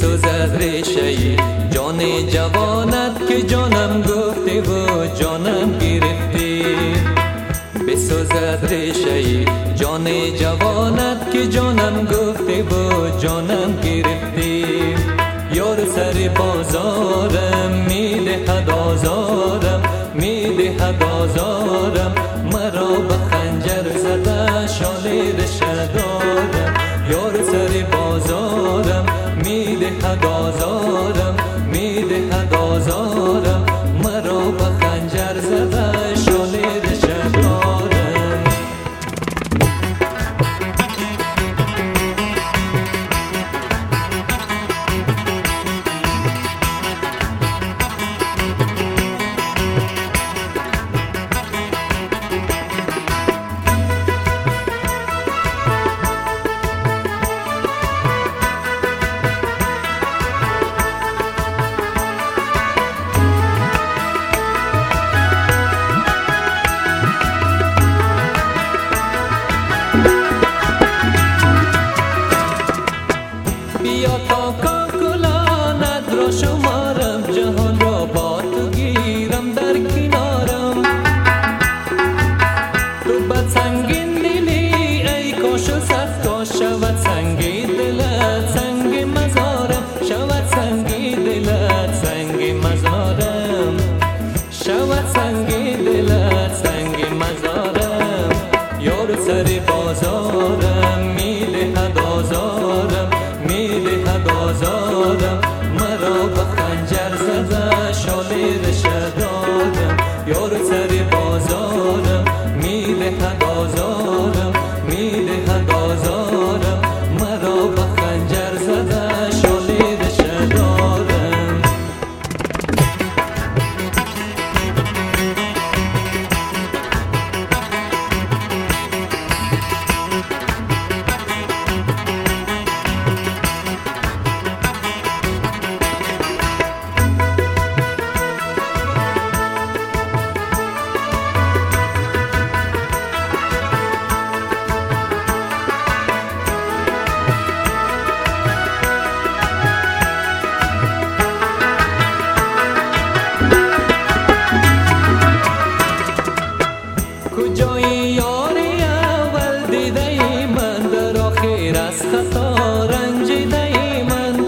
بسوزد ریشه جان جوانت که جانم گفتی و جانم گرفتی. بسوزد ریشه جان جوانت که جانم گفتی و جانم گرفتی. یار سر بازارم میدهد آزارم، میدهد آزارم، مرا به خنجر زده شالید شدارم. یار سر بازارم میدهد آزارم، میدهد آزارم، مرا به خنجر زده شالید شدارم. بیا تا کاکلانت را شمارم، جهان را با تو گیرم در کنارم. تو بد سنگین دلی ای کاش و صد کاش شود سنگی دلت سنگ مزارم، شود سنگی دلت سنگ مزارم، شود سنگی دلت سنگ مزارم. یار سر بازارم میدهد آزارم، میدهد آزارم، مرا به خنجر زده شالید شدارم. یار سر بازارم میدهد آزارم، میدهد آزارم، مرا به خنجر زده شالید شدارم. کجای یاری اول دیده ای من، در آخر از خطا رنجیده ای من.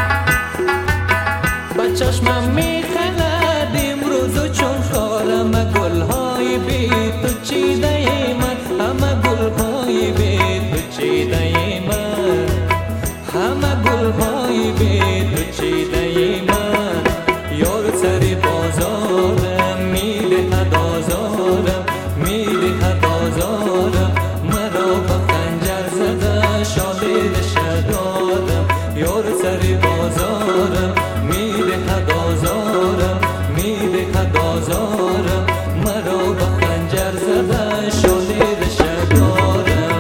به چشمم میخلد امروز چون خارم، گلهای بی تو چیده ای من، همه گلهای بی تو چیده ای من، همه گلهای بی تو چیده ای من. یار سر بازارم میدهد آزارم، میدهد آزارم، مرا به خنجر زده شالید شدارم. یار سر بازارم میدهد آزارم، میدهد آزارم، مرا به خنجر زده شالید شدارم.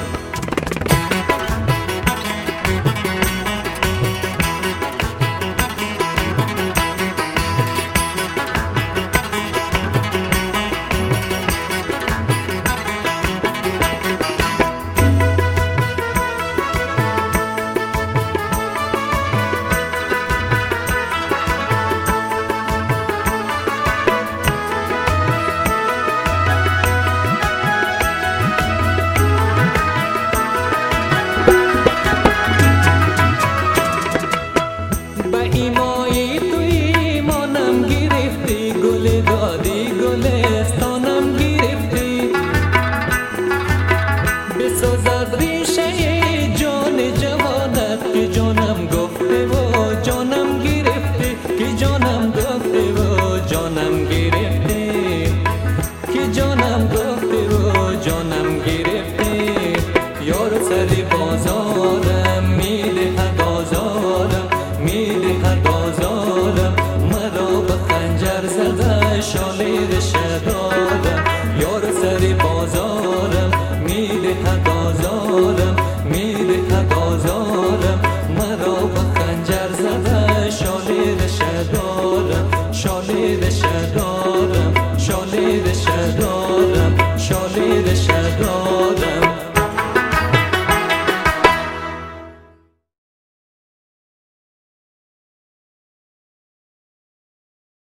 ایمایی تو ایمانم گرفتی، گل دادی گلستانم گرفتی. بسازد ریشه جان جوانت که جانم گفته و جانم گرفتی، که جانم گفته و جانم گرفتی، که جانم گفته و جانم گرفتی. یار سر بازارم میدهد آزارم، میدهد آزارم، مرا به خنجر زده شالید شدارم. یار سر بازارم میدهد آزارم، میدهد آزارم، مرا به خنجر زده شالید شدارم، شالید شدارم، شالید شدارم.